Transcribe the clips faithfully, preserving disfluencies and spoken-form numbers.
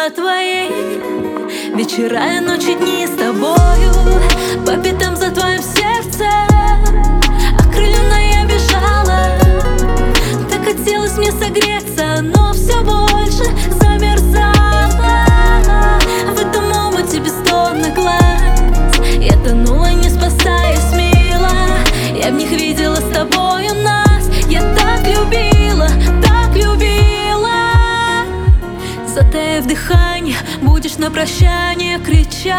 была твоей. Вечера и ночи, дни с тобою, по пятам за твоим сердцем. Окрыленная бежала, так хотелось мне согреться, но все больше замерзала в этом омуте бессонных глаз. Я тонула, не спасаясь, мила. Я в них видела с тобою нас. Я так любила, так любила. Затаив дыхание, будешь на прощание кричать,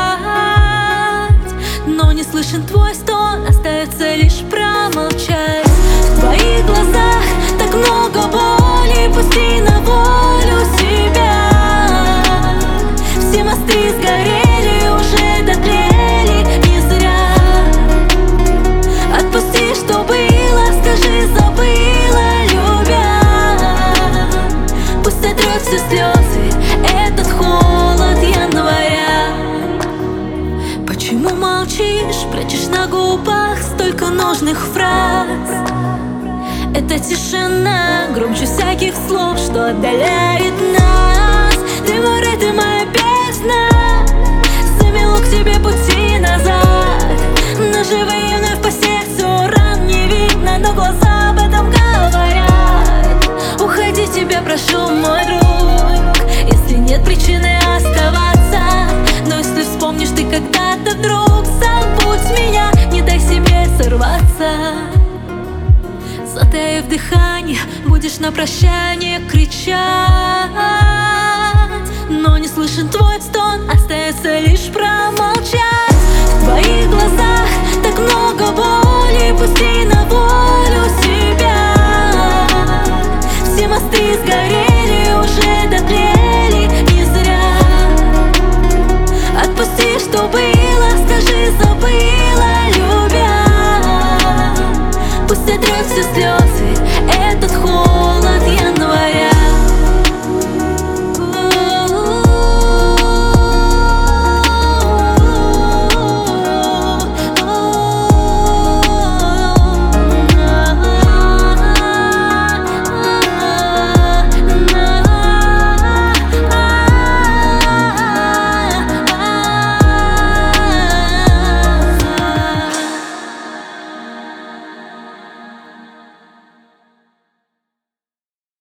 но не слышен твой стон, остается лишь промолчать. В твоих глазах так много боли, пусти на волю себя. Все мосты сгорели, уже дотлели, не зря. Отпусти, что было, скажи, забыла, любя. Пусть сотрет все слезы этот холод января. Почему молчишь, прячешь на губах столько нужных фраз? Эта тишина громче всяких слов, что отдаляет нас. Ты мой рай, ты моя песня, замело к тебе пути назад. Наживые вновь по сердцу ран не видно, но глаза об этом говорят. Уходи, тебя прошу, мой друг, если нет причины оставаться. Но если вспомнишь ты когда-то вдруг, забудь меня, не дай себе сорваться. Затаив дыхание, будешь на прощание кричать, но не слышен твой